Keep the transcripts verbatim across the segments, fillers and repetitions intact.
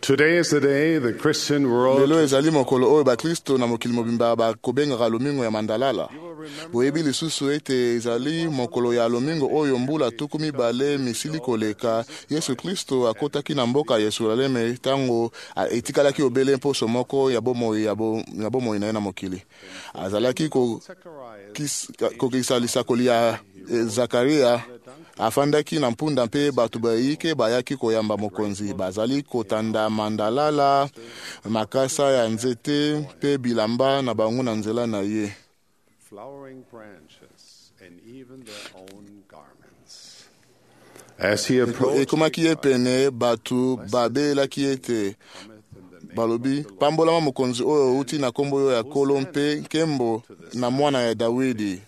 Today is the day the Christian world. Lelo ezali mokolo oyo bakristo na mokili mobimba bakobengaka lomingo ya mandalala. Boyebi lisusu ete ezali mokolo ya lomingo oyo mbula tuku mibale misili koleka Yesu Kristo akotaki na mboka Yerusaleme tango etikalaki obele mposo moko ya bomoi ya bomoi na ye na mokili. Azalaki ko kokisalisa kolia Zakaria afandaki na mpunda mpe batu bayike bayaki koyamba mokonzi. Bazali kotanda mandalala makasa ya nzete mpe bilamba na bango na nzela na ye. Flowering branches and even their own garments. As he approached, ekomaki ye pene batu babelaki ete balobi pambolama mokonzi oyo uti na kombo oyo ya kolo mpe nkembo na mwana ya Dawidi.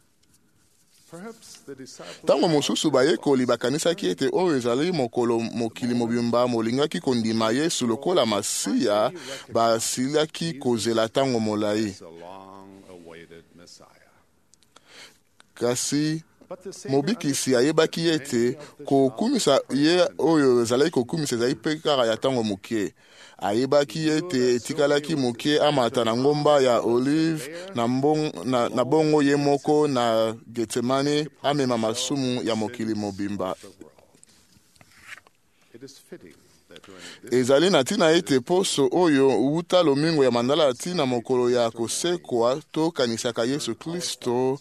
Tango mosusu bayekoli bakanisaki ete oyo ezali mokolo mokili mobimba molingaki kondima Yesu lokola Masiya, basilaki kozela tango molai. Kasi mobikisi ayebaki ete kokumisa ye oyo ezalaki kokumisa ezali mpe kaka ya tango moke. Ayebaki ete etikalaki moke amata na ngomba ya Olive na, mbong, na, na bongo ye moko na Getsemane amema masumu ya mokili mobimba. Ezali na tina ete poso oyo uta lomingo ya mandala tina mokolo ya kosekwa to kanisaka Yesu Kristo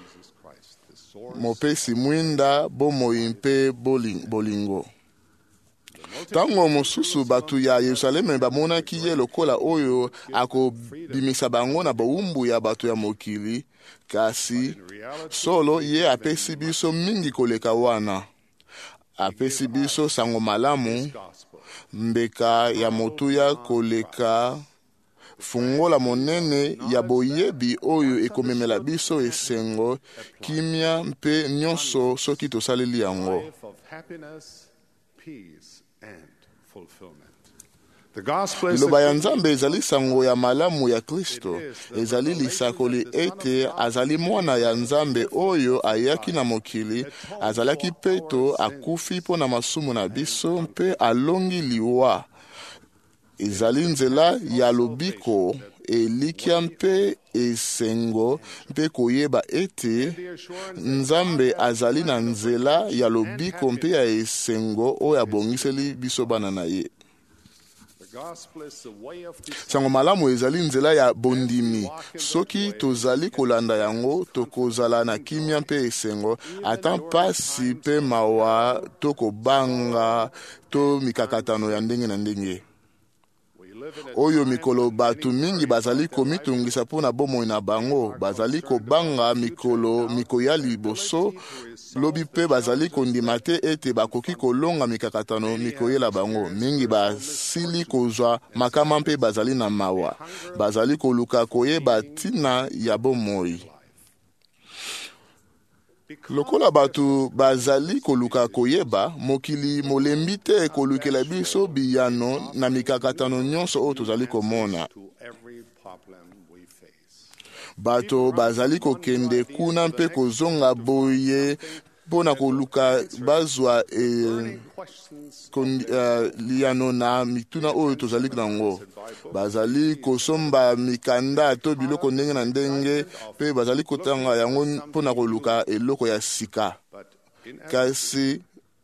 mopesi mwinda bomoi mpe bolingo. Tango mosusu batu ya Yerusaleme bamonaki ye lokola oyo akobimisa bango na baumbu ya batu ya mokili, kasi solo ye apesi biso mingi koleka wana. Apesi biso sango malamu, mbeka ya motuya koleka, fungola monene ya boyebi oyo ekomemela biso esengo, kimia mpe nyonso soki tosaleli yango. Liloba ya Nzambe ezali sango ya malamu ya Kristo. Ezali lisakoli ete azali mwana ya Nzambe oyo ayaki na mokili, azalaki peto akufi po na masumu na biso mpe alongi liwa. Ezali nzela ya lobiko elikia mpe esengo mpe koyeba ete Nzambe azali na nzela ya lobiko mpe ya esengo oyo abongiseli biso bana na ye. Sango malamu ezali nzela ya bondimi. Soki tozali kolanda yango tokozala na kimia mpe esengo, ata mpasi mpe mawa to kobanga to mikakatano ya ndenge na ndenge. Oyo mikolo batu mingi bazali komitungisa mpona bomoi na bango, bazali kobanga mikolo mikoya liboso, lobi mpe bazali kondima te ete bakoki kolonga mikakatano mikoyela bango. Mingi basili kozwa makama mpe bazali na mawa, bazali koluka koyeba tina ya bomoi. Lokola batu bazali koluka koyeba, mokili molembi te kolukela biso biyano na mikakatano nyonso oyo tozali komona. Bato bazali kokende kuna mpe kozonga boye pona koluka bazwa e, kon, uh, liano na mituna oyo tozali nango. Bazali kosomba mikanda to biloko ndenge na ndenge pe bazali kotanga yango pona koluka eloko ya sika. Kasi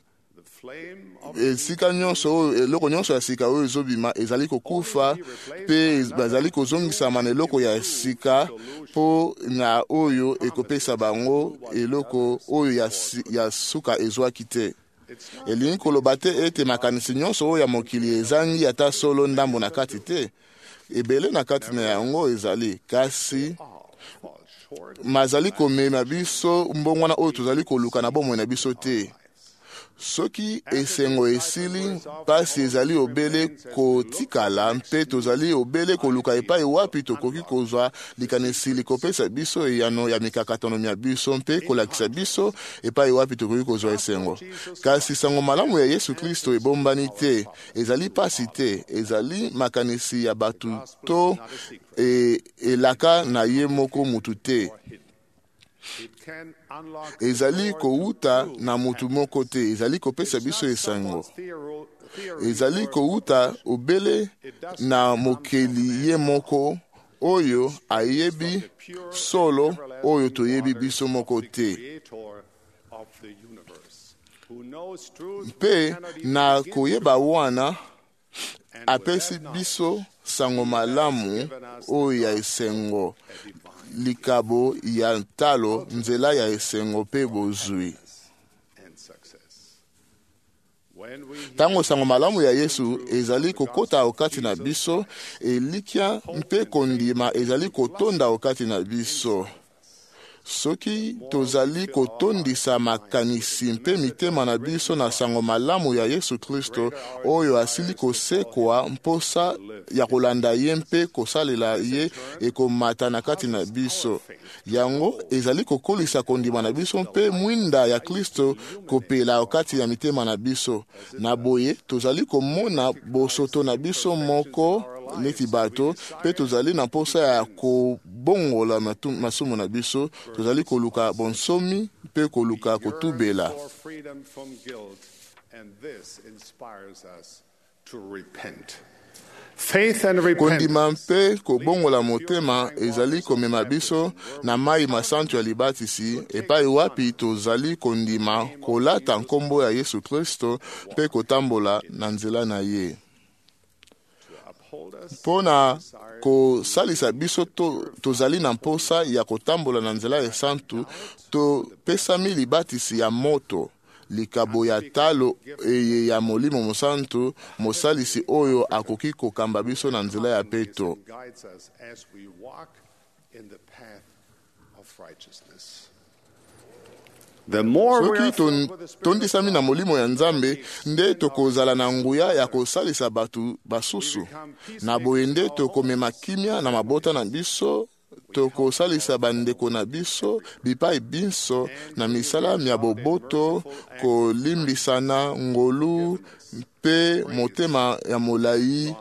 esika nyonso oyo eloko nyonso ya sika oyo ezobima ezali kokufa pe bazali kozongisama na eloko ya sika po na oyo ekopesa bango eloko oyo ya, ya suka ezwaki te. Elingi koloba te ete makanisi nyonso oyo ya mokili ezangi ata solo ndambo na kati te. Ebele na kati na yango ezali, kasi mazali komema biso mbongwana oyo tozali koluka na bomoi na biso te. Soki esengo esili, pasi ezali obele kotikala mpe tozali obele koluka epai wapi tokoki kozwa likanisi likopesa biso eyano ya mikakatano ya biso mpe kolakisa biso epai wapi tokoki kozwa esengo. Kasi sango malamu ya Yesu Kristo ebombani te, ezali pasi te, ezali makanisi ya batu to e, elaka na ye moko mutu te. Ezali kouta na mutu moko te, ezali kopesa biso esango. ezali kouta obele na mokeli ye moko oyo ayebi solo oyo toyebi biso moko te. Mpe na koyeba wana apesi biso sango malamu oyo ya esengo, likabo ya ntalo, nzela ya esengo pe bozwi. Tango sango malamu ya Yesu ezali kokota okati na biso, elikya mpe kondima ezali kotonda okati na biso. Soki tozali kotondisa makanisi mpe mitema na biso na sango malamu ya Yesu Kristo oyo asili kosekwa mposa ya kolanda ye mpe kosalela ye ekomata na kati na biso. Yango ezali kokolisa kondima na biso mpe mwinda ya Kristo kopela okati ya mitema na biso. Na boye tozali komona bosoto na biso moko neti bato, pe tozali na posa ya kobongola masumu na biso, tozali koluka bonsomi pe koluka kotubela. Kondima mpe kobongola motema ezali komema biso na mai masantu ya libatisi, epai wapi tozali kondima kolata nkombo ya Yesu Kristo pe kotambola na nzela na ye. Pona kosalisa biso to, tozali na mposa ya kotambola na nzela ya santu, to pesami libatisi ya moto, likabo ya talo eye ya molimo mosantu, mosalisi oyo akoki kokamba biso na nzela ya peto. Soki tondisami na molimo ya Nzambe, nde tokozala na nguya ya kosalisa batu basusu. Na boye nde tokomema kimia na mabota na biso, tokosalisa bandeko na biso, bipai biso, na misala mya boboto, kolimbisana ngolu, mpe motema ya molai.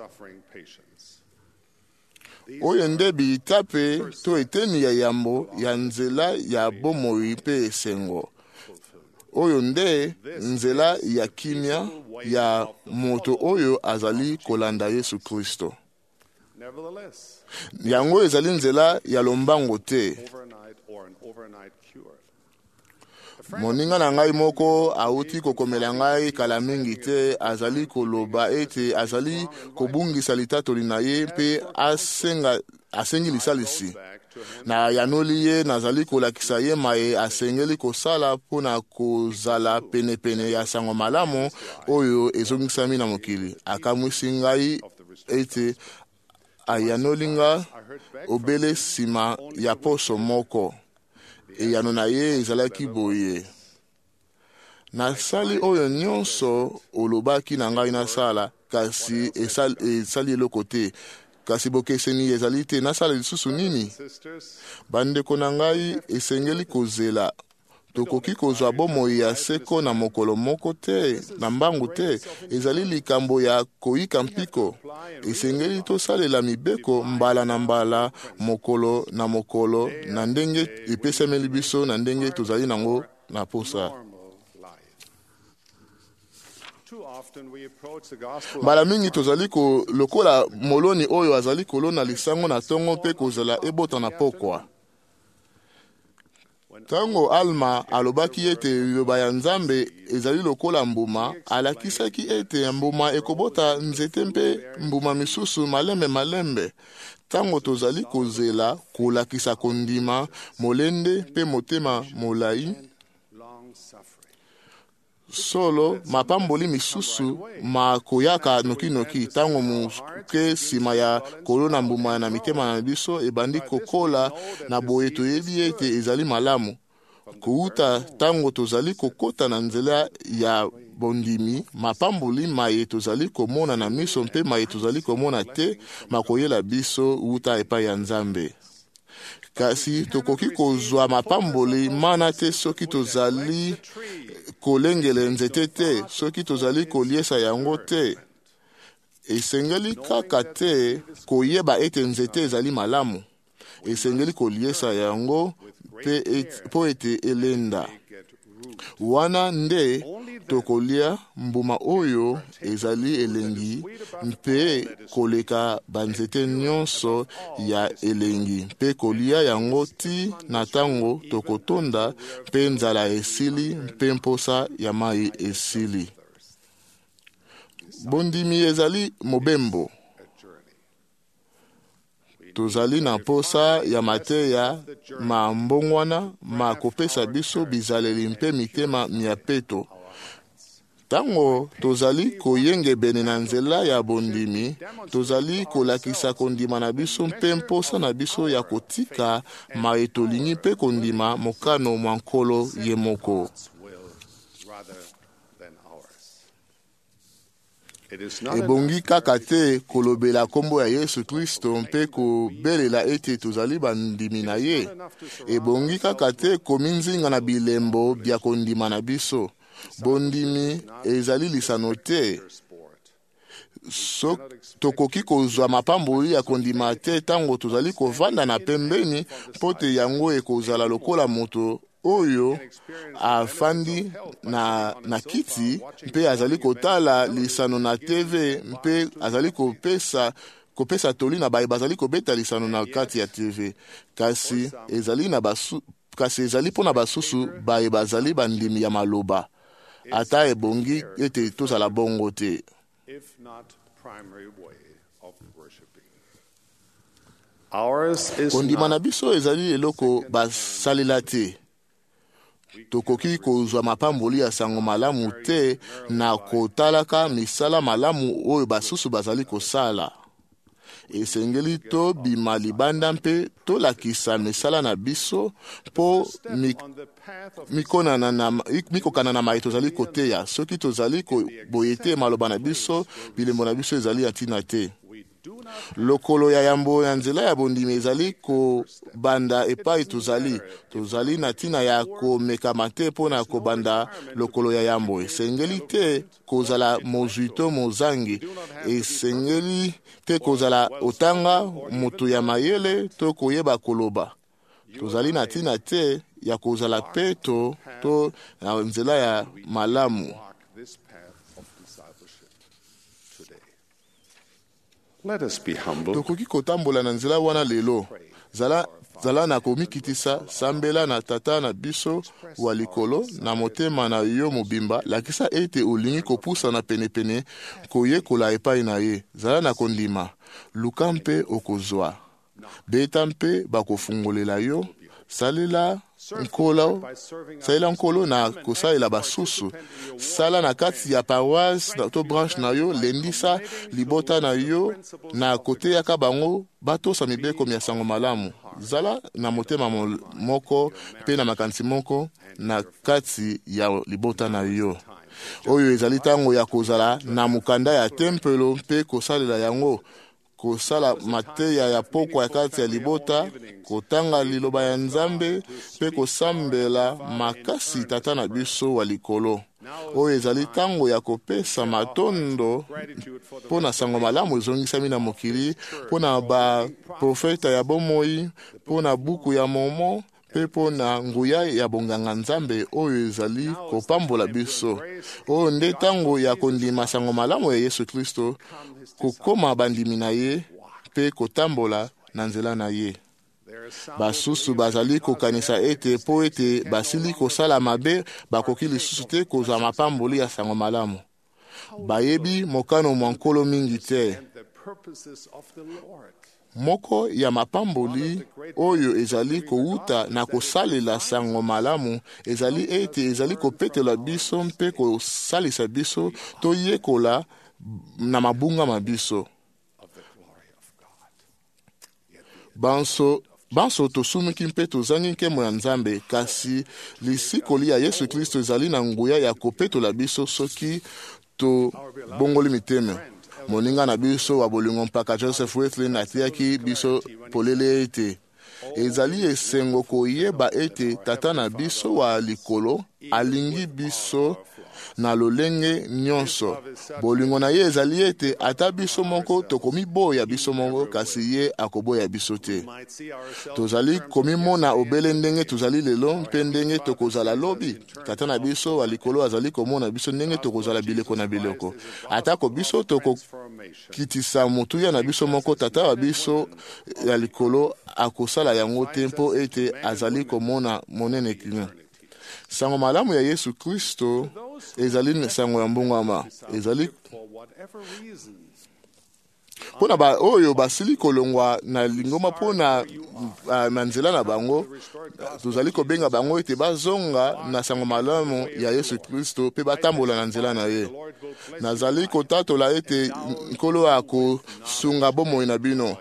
Oyo nde bitape to eteni ya yambo ya nzela ya bomoi pe esengo. Oyo nde nzela ya kimia ya moto oyo azali kolanda Yesu Kristo. Yango ezali nzela ya lombango te. Moninga na ngai moko auti kokomela ngai kala mingi te, azali koloba ete azali kobungisa litatoli na ye pe asenga asengi lisalisi. Na yanoli ye nazali kolakisa ye mae asengeli kosala pona kozala pene pene ya sango malamu oyo ezongisami na mokili. Akamwisi ngai ete ayanolinga obele sima ya poso moko. Eyano na ye ezalaki boye. Nasali oyo nyonso olobaki na ngai nasala, kasi esali, esali eloko te. Kasi bokeseni ezali te, nasala lisusu nini? Bandeko na ngai esengeli kozela. Tokoki kozwa bomoi ya seko na mokolo moko te, na mbangu te, ezali likambo ya koika mpiko. Esengeli tosalela mibeko mbala na mbala, mokolo na mokolo, na ndenge epesameli biso, na ndenge tozali nango na posa. Mbala mingi tozali ko lokola moloni oyo azali kolona lisango na tongo pe kozala ebota na pokwa. Tango Alma alobaki ete liloba ya Nzambe ezali lokola mbuma, alakisaki ete mbuma ekobota nzete mpe mbuma misusu malembe malembe. Tango tozali kozela kolakisa kondima, molende pe motema molai, solo mapamboli misusu makoyaka noki noki. Tango muke sima ya kolona mbuma na mitema na biso ebandi kokola, na boye toyebi ete ezali malamu. Kuuta tango tozali kokota na nzela ya bondimi, mapamboli maye tozali komona na miso mpe maye tozali komona te, makoyela biso uta epai ya Nzambe. Kasi tokoki kozwa mapamboli mana te soki tozali kolengele nzete te, soki tozali koliesa yango te. Esengeli kaka te koyeba ete nzete ezali malamu. Esengeli koliesa yango pe et, po ete elenda. wana nde tokolia mbuma oyo ezali elengi mpe koleka banzete nyonso ya elengi mpe kolia yango ti na tango tokotonda mpe nzala esili mpe mposa ya mai esili. Bondimi ezali mobembo. Tozali na posa ya mateya ma mbongwana ma kopesa biso bizaleli mpe mitema miapeto. Tango tozali koyengebene na nzela ya bondimi, tozali kolakisa kondima na biso mpe mposa na biso ya kotika ma etolingi mpe kondima mokano mwa nkolo ye moko. Ebongi kaka te kolobela kombo ya Yesu Kristo mpe kobelela ete tozali bandimi na ye. Ebongi kaka te kominzinga na bilembo bya kondima na biso. Bondimi ezali lisano te. So tokoki kozwa mapamboli ya kondima te tango tozali kovanda na pembeni pote yango ekozala lokola moto oyo afandi na, na kiti mpe azali kotala lisano na T V mpe azali kopesa kopesa toli na baye bazali kobeta lisano na kati ya T V. Kasi ezali na basu kasi ezali pona basusu baye bazali bandimi ya maloba. Ata ebongi ete tozala bongo te. Kondima na biso ezali eloko basalela te. Tokoki kozwa mapamboli ya sango malamu te na kotalaka misala malamu oyo basusu bazali kosala. Esengeli to bima libanda mpe tolakisa misala na biso po mikonana na mikokana na mai tozali koteya. Soki tozali boyete maloba na biso bilembo na biso ezali atina te. Lokolo ya yambo ya nzela ya bondimi ezali ko banda epai tozali tozali na tina ya komekama te mpona kobanda lokolo ya yambo. Esengeli te kozala mozwi to mozangi. Esengeli te kozala otanga moto ya mayele to koyeba koloba. Tozali na tina te ya kozala peto to na nzela ya malamu. Let us be humble. Tokoki kotambola na nzela wana lelo. Zala zala na komikitisa sambela na tata na biso wa likolo na motema na yo mobimba lakisa ete olingi kopusa na penepene koyekola epai na ye. Zala na kondima luka mpe okozwa. Beta mpe bakofungolela yo. Salela nkolo salela nkolo na kosalela basusu. Sala na kati ya paroisse to branche na yo lendisa libota na yo na kote ya kabango batosa mibeko ya sango malamu. Zala na motema moko pe na makanisi moko na kati ya libota na yo. Oyo ezali tango ya kozala na mukanda ya tempelo mpe kosalela yango. Kosala mateya ya poko ya kati ya libota, kotanga liloba ya Nzambe, pe kosambela makasi tata na biso wa likolo. Oyo ezali tango ya kopesa matondo pona sango malamu ezongisami na mokili, pona ba profeta ya bomoi, pona buku ya momo, pe pona nguya ya bonganga Nzambe oyo ezali kopambola biso. Oyo nde tango ya kondima sango malamu ya Yesu Kristo, kokoma bandimi na ye pe kotambola na nzela na ye. Basusu bazali kokanisa ete po ete basili kosala mabe bakoki lisusu te kozwa mapamboli ya sango malamu. Bayebi mokano mwa nkolo mingi te. Moko ya mapamboli oyo ezali kouta na kosalela sango malamu ezali ete ezali kopetela biso mpe kosalisa biso to yekola na mabunga mabiso. Banso banso tosumiki mpe tozangi nkemo ya Nzambe kasi lisikoli ya Yesu Kristo ezali na nguya ya kopetola biso soki to bongoli miteme. Moninga na biso wa bolingo mpaka Joseph Wesley atiaki biso polele ete ezali esengo koyeba ete tata na biso wa likolo alingi biso na lolenge nyonso. Bolingo na ye ezali ete ata biso moko tokomiboya biso moko kasi ye akoboya biso te. Tozali komimona obele ndenge tozali lelo mpe ndenge tokozala lobi. Tata na biso wa likolo azali komona biso ndenge tokozala bileko na biloko. Atako biso tokokitisa motuya na biso moko, tata wa biso ya likolo akosala yango te mpo ete azali komona monene kina. Sango malamu ya Yesu Kristo ezali sango ya mbongama. Ezali pona ba oyo basili kolongwa na lingoma pona uh, manzela na bango, tozali kobenga bango ete bazonga na sango malamu ya Yesu Kristo pe batambola na nzela na ye. Nazali kotatola ete nkolo ako sunga bomoi na bino.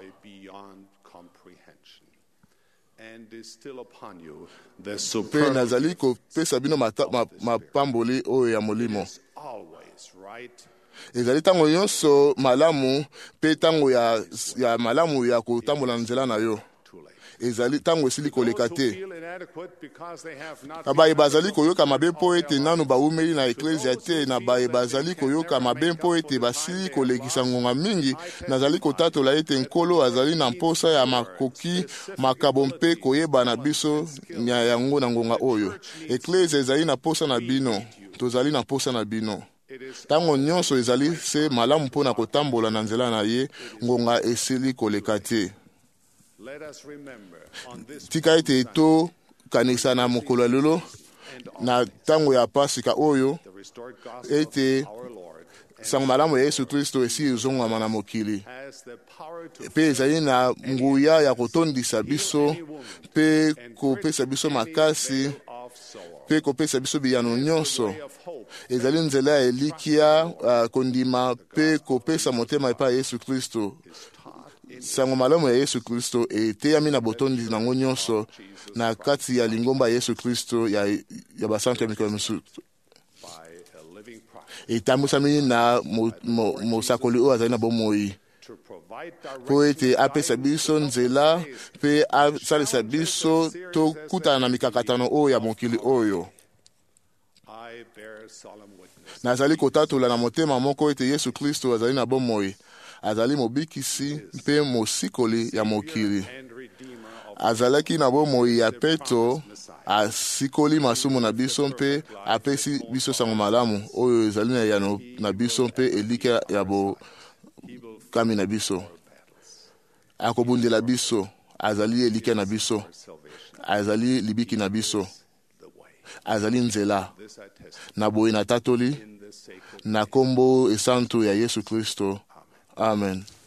Pe nazali kopesa bino mapamboli oyo ya molimo. Ezali tango nyonso malamu pe tango ya, ya malamu ya kotambola nzela na yo. Ezali tango esili koleka te. Abaye bazali koyoka mabe mpo ete nanu baumeli na eklesia te, na baye bazali koyoka mabe mpo ete basili kolekisa ngonga mingi. Nazali kotatola ete nkolo azali na mposa ya makoki makabo mpe koyeba na biso nya yango na ngonga oyo. Eklesia ezali na posa na bino, tozali na posa na bino. Tango nyonso ezali se malamu mpona kotambola na nzela na ye, ngonga esili koleka te. Tika ete to kanisa na mokolo lelo na tango ya Pasika oyo ete sango malamu ya Yesu Kristo esi ezongama na mokili. Pe ezali na nguya ya kotondisa biso pe kopesa biso makasi pe kopesa biso biyano nyonso. Ezali nzela ya elikia uh, kondima pe kopesa motema epa Yesu Kristo. Sango malamu ya Yesu Kristo eteyami na botondi nango nyonso na kati ya lingomba ya Yesu Kristo ya, ya basantu ya mikolo misusu. Etambusami na mosakoli oyo azali na bomoi po ete apesa biso nzela pe asalisa biso tokutana na mikakatano oyo ya mokili oyo. Nazali kotatola na motema moko ete Yesu Kristo azali na bomoi, azali mobikisi mpe mosikoli ya mokili. Azalaki na bomoi ya peto, asikoli masumu na biso mpe apesi biso sango malamu oyo ezali na yano na biso mpe elika ya bo kami na biso. Akobundela biso, azali elika na biso, azali libiki na biso, azali nzela. Na boye na tatoli na kombo esantu ya Yesu Kristo. Amen.